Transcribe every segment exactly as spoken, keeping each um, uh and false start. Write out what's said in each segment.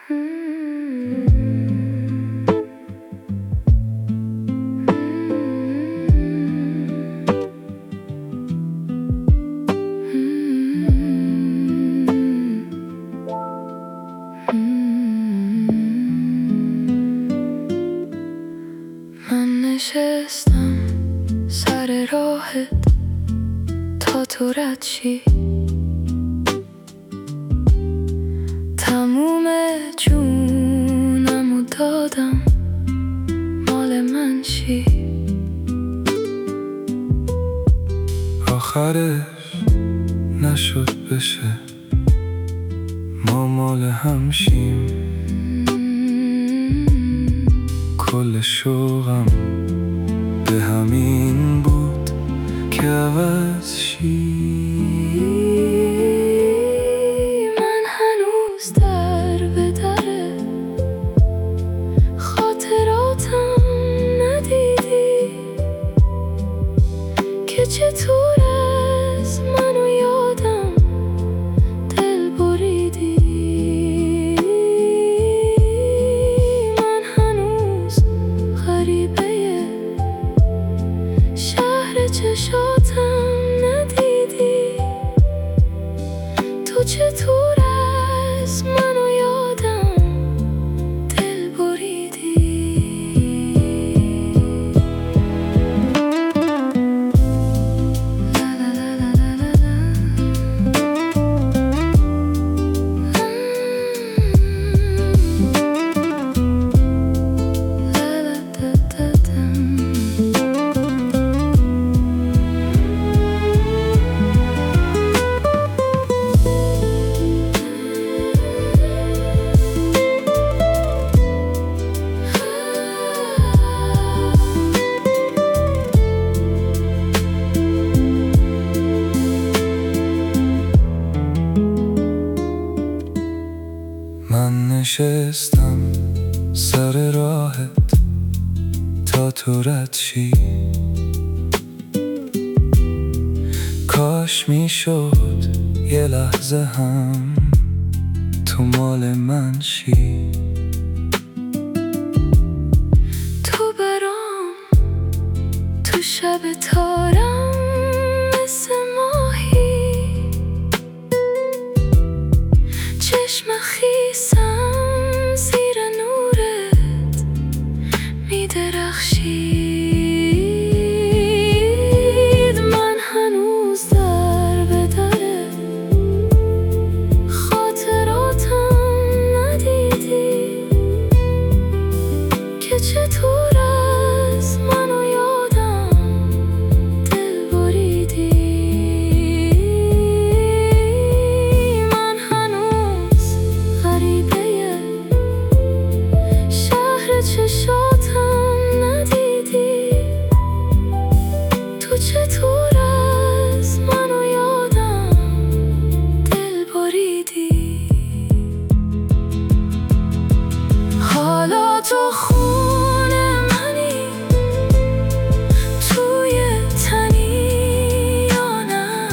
من نشستم سر راهت تا تو رد شی، تموم جونمو دادم مال من شی. آخرش نشد بشه ما مال هم شیم، کل شوقم به همین بود که عوض شی. من هنوز در به در خاطراتم ندیدی که چطور از منو یادم دل بریدی. من هنوز غریبه شهر چشاتم ندیدی، تو چطور از منو یادم دل بریدی. من نشستم سر راهت تا تو رد شی، کاش میشد یه لحظه هم تو مال من شی. تو برام تو شب تارم مثل ماهی، چشم خیسم زیر نورت میدرخشید. من هنوز در به در خاطراتم ندیدی که چطور از منو یادم دل بریدی. من هنوز غریبه شهر چشاتم ندیدی، تو چطور از منو یادم دل بریدی. حالا تو خونه منی، توی تنی یا نه،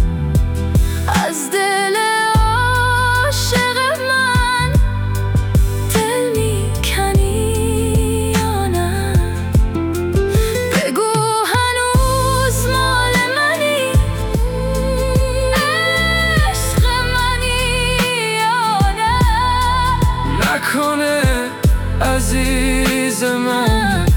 از دل عاشق من دل میکنی یا نه. بگو هنوز مال منی، عشق منی یا نه. نکنه عزیز من